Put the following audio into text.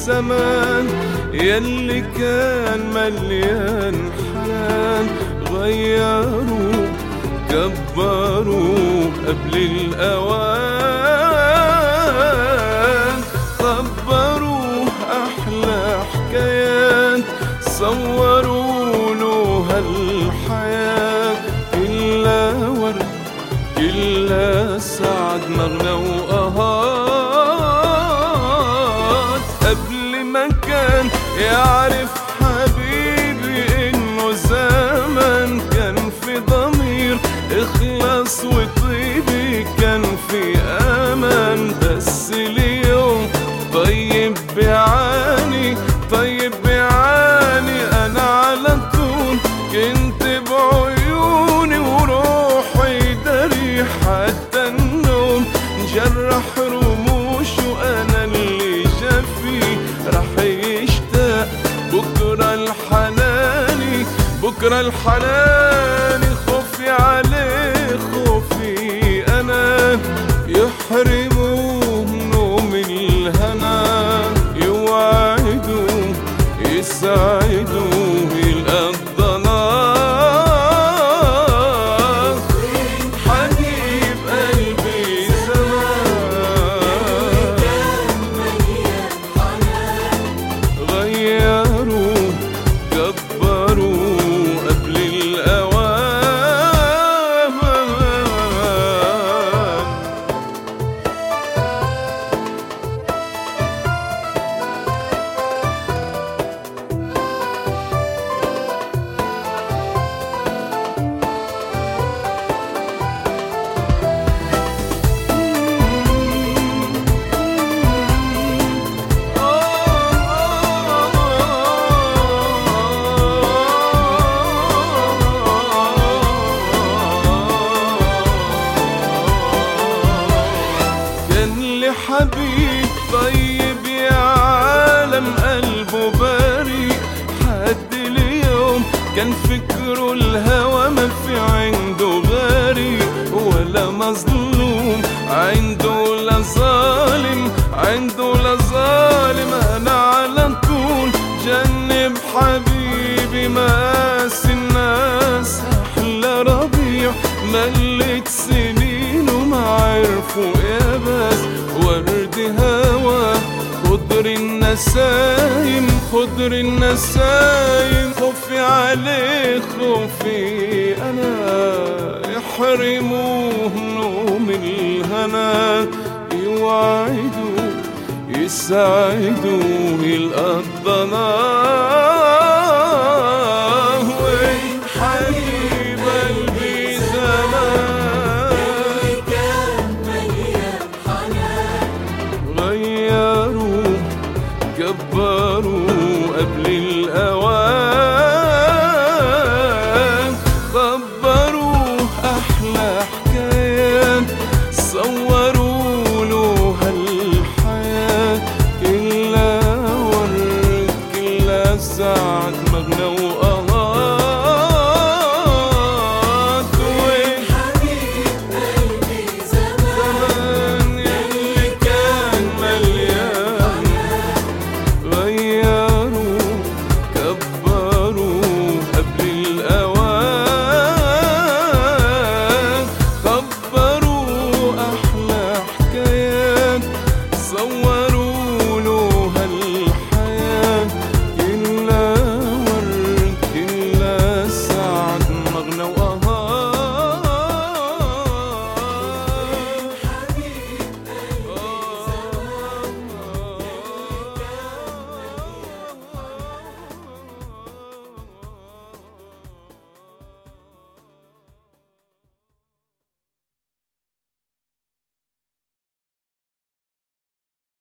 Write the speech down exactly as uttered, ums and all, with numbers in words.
زمان يلي كان مليان حنان، غيروا كبروا قبل الأوان، خبروا أحلى حكايات، صوروا له هالحياة كلها ورد كلها سعد مغنى وقهات. قبل ما كان يعرف حبيبي إنه زمان كان في ضمير إخلاص وطيبي كان في أمان، بس اليوم طيب بيعاني طيب بيعاني. أنا على طول كنت بعيوني وروحي دري حتى النوم جرح رموشه، أنا اللي جفي رح يشتاق بكرة الحناني بكرة الحناني. خوفي عليه خوفي أنا يحرموه نوم الهنا، يوعدوا يسعدوا يلقى الضناء. حبيب قلبي زمان غيروا كبروا قبل الأوان. حبيب طيب يا عالم قلبه بريء، حد اليوم كان فكره الهوى ما في عنده غريب ولا مظلوم، عنده لا ظالم عنده لا ظالم. انا على طول جنب حبيبي مقاس الناس، احلى ربيع ملت سنين وما عرفوا يا بس ورد هوا خضر النسايم خضر النسايم. خوفي عليه خوفي أنا يحرموه نوم الهنا، يوعدوا يسعدوا يلقى الضناء. وين حبيب قلبي زمان غيروا كبروا قبل الأوان، خبروا أحلى حكايات، صوروا له هالحياة كلها ورد كلها سعد مغنى وقهات. وين حبيب قلبي زمان يلي كان مليان غير